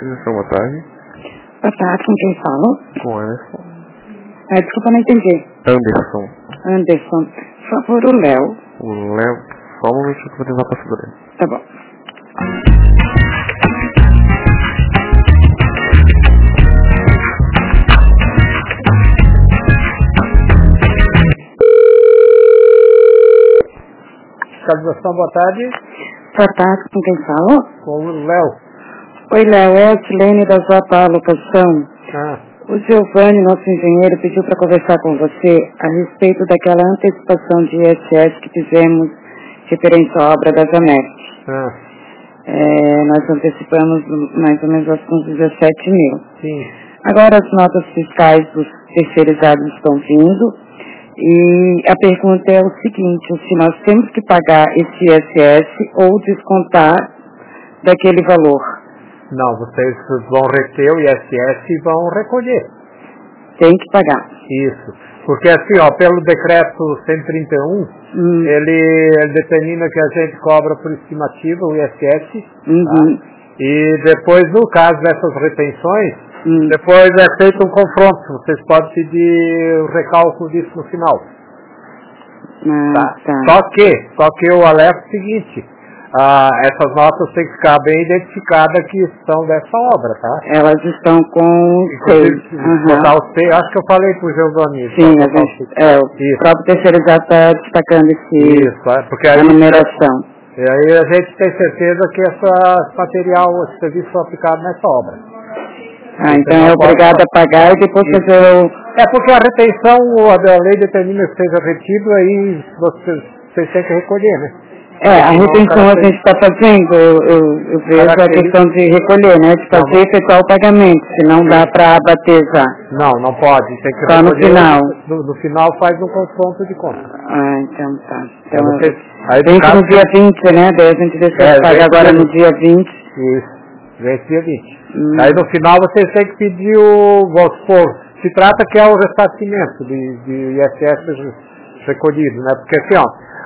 Aquisição, boa tarde. Boa tarde, com quem falo? Com Anderson. Desculpa, não entendi. Anderson. Por favor, o Léo. O Léo, só um momento que eu vou tentar passar por ele. Tá bom. Fiscalização, boa tarde. Boa tarde, com quem falo? Com o Léo. Oi, Léo, é a Silene da JA Locação. O Giovanni, nosso engenheiro, pediu para conversar com você a respeito daquela antecipação de ISS que fizemos referente à obra da Zamesc. Nós antecipamos mais ou menos uns 17 mil. Sim. Agora as notas fiscais dos terceirizados estão vindo e a pergunta é o seguinte, se nós temos que pagar esse ISS ou descontar daquele valor. Não, vocês vão reter o ISS e vão recolher. Tem que pagar. Isso. Porque assim, ó, pelo decreto 131, ele determina que a gente cobra por estimativa o ISS. Tá? E depois, no caso dessas retenções, depois é feito um confronto. Vocês podem pedir o recálculo disso no final. Tá. Só que eu alerto o seguinte. Essas notas têm que ficar bem identificadas que são dessa obra, tá? Elas estão com seis. Acho que eu falei pro Giovanni. Sim, o próprio terceirizado está destacando porque a numeração. E aí a gente tem certeza que esse material, esse serviço foi aplicado nessa obra. Então é obrigado a pagar e depois fazer o... É porque a retenção, a lei determina que seja retido, aí vocês têm que recolher, né? A retenção a gente está fazendo, eu vejo a questão de recolher, né? De fazer e efetuar o pagamento, se não dá para abater já. Não pode, tem que só recolher. No final. No final faz um confronto de conta. Então tá. Então, vence no dia 20, né? Daí a gente deixa de pagar agora no dia 20. Isso, vence dia 20. Aí no final vocês têm que pedir vamos supor, se trata que é o ressarcimento de ISS recolhido, né? Porque assim,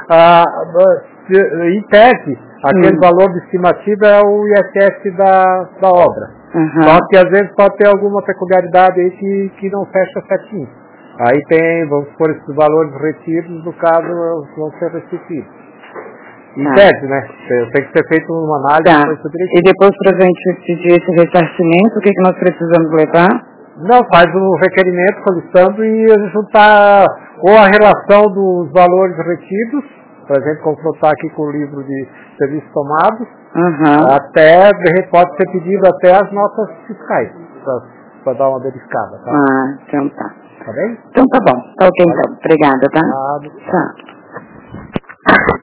em tese, aquele valor de estimativa é o ISS da obra. Só que às vezes pode ter alguma peculiaridade aí que não fecha certinho. Aí tem, vamos supor, esses valores retidos, no caso, vão ser restituídos. Em tese, né? Tem que ser feito uma análise. E depois para a gente pedir esse ressarcimento, o que nós precisamos levar? Não, faz um requerimento solicitando e juntar ou a relação dos valores retidos, por exemplo, confrontar aqui com o livro de serviços tomados, pode ser pedido até as notas fiscais, para dar uma verificada, tá? Então tá. Tá bem? Então tá bom. Tá ok, então. Obrigada, tá? Tá. Tchau.